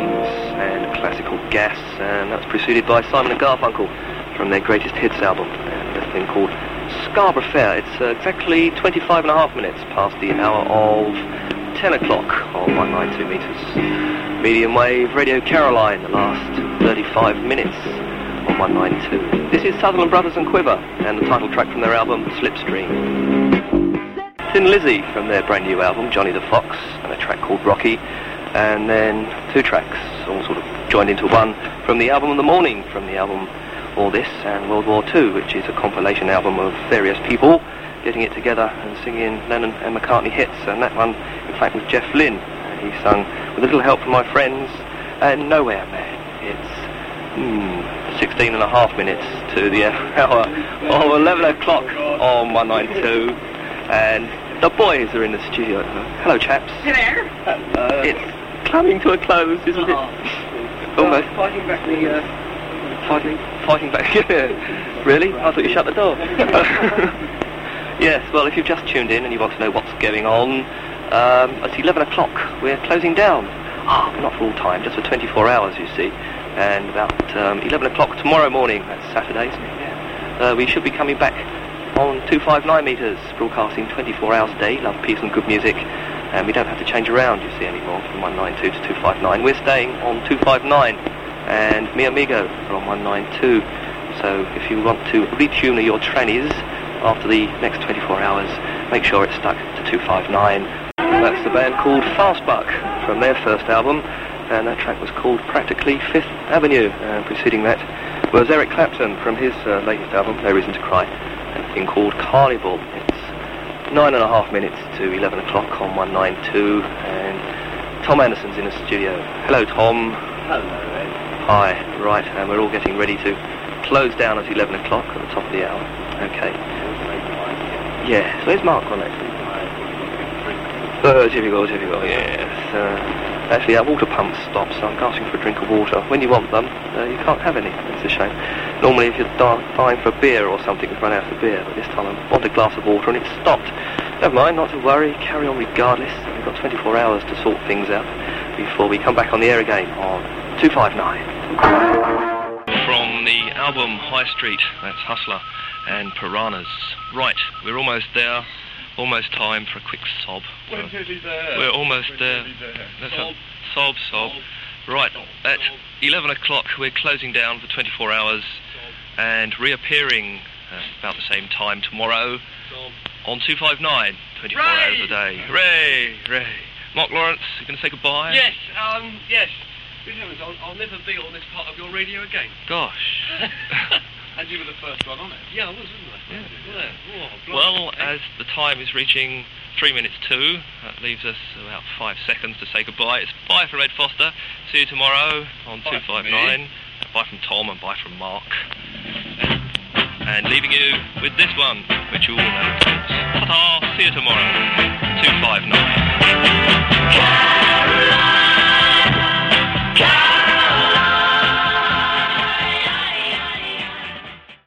Stones and Classical Gas, and that's preceded by Simon & Garfunkel from their Greatest Hits album, and a thing called Scarborough Fair. It's exactly 25.5 minutes past the hour of 10 o'clock on 192 metres. Medium wave Radio Caroline, the last 35 minutes on 192. This is Sutherland Brothers and Quiver, and the title track from their album Slipstream. Thin Lizzy from their brand new album Johnny the Fox, and a track called Rocky, and then two tracks all sort of joined into one from the album of the morning, from the album All This and World War II, which is a compilation album of various people getting it together and singing Lennon and McCartney hits, and that one in fact was Jeff Lynne. He sung With a Little Help from My Friends and Nowhere Man. It's 16.5 minutes to the hour of 11 o'clock on 192, and the boys are in the studio. Hello, chaps. Hello. It's coming to a close, isn't it? Almost. Fighting back the... Fighting back. Really? I thought you shut the door. Yes, well, if you've just tuned in and you want to know what's going on, it's 11 o'clock. We're closing down. Not for all time, just for 24 hours, you see. And about 11 o'clock tomorrow morning, that's Saturday, isn't it? Yeah. We should be coming back on 259 metres, broadcasting 24 hours a day, love, peace and good music, and we don't have to change around, you see, anymore, from 192 to 259. We're staying on 259, and Mi Amigo are on 192, so if you want to retune your trannies after the next 24 hours, make sure it's stuck to 259. That's the band called Fastbuck from their first album, and that track was called Practically Fifth Avenue, and preceding that was Eric Clapton from his latest album, No Reason to Cry, a thing called Carnival. It's 9.5 minutes to 11 o'clock on 192, and Tom Anderson's in the studio. Hello, Tom. Hello, Ed. Hi, right, and we're all getting ready to close down at 11 o'clock at the top of the hour. Okay. Yeah, so where's Mark on it? Typical, yes. Actually, our water pump stopped, so I'm asking for a drink of water. When you want them, you can't have any. It's a shame. Normally, if you're dying for a beer or something, you run out of beer, but this time I want a glass of water and it stopped. Never mind, not to worry, carry on regardless. We've got 24 hours to sort things out before we come back on the air again on 259. From the album High Street, that's Hustler and Piranhas. Right, we're almost there. Almost time for a quick sob. We're nearly there. We're almost there. Sob. Right, at 11 o'clock we're closing down for 24 hours and reappearing about the same time tomorrow on 259, 24 hours a day. Hooray! Mark Lawrence, you going to say goodbye? Yes. I'll never be on this part of your radio again. Gosh. And you were the first one on it. Yeah, I was, wasn't I? Yeah. Well, as the time is reaching 3 minutes to, that leaves us about 5 seconds to say goodbye. It's bye from Ed Foster. See you tomorrow on 259. Bye from Tom and bye from Mark. And leaving you with this one, which you all know. Ta-ta, see you tomorrow.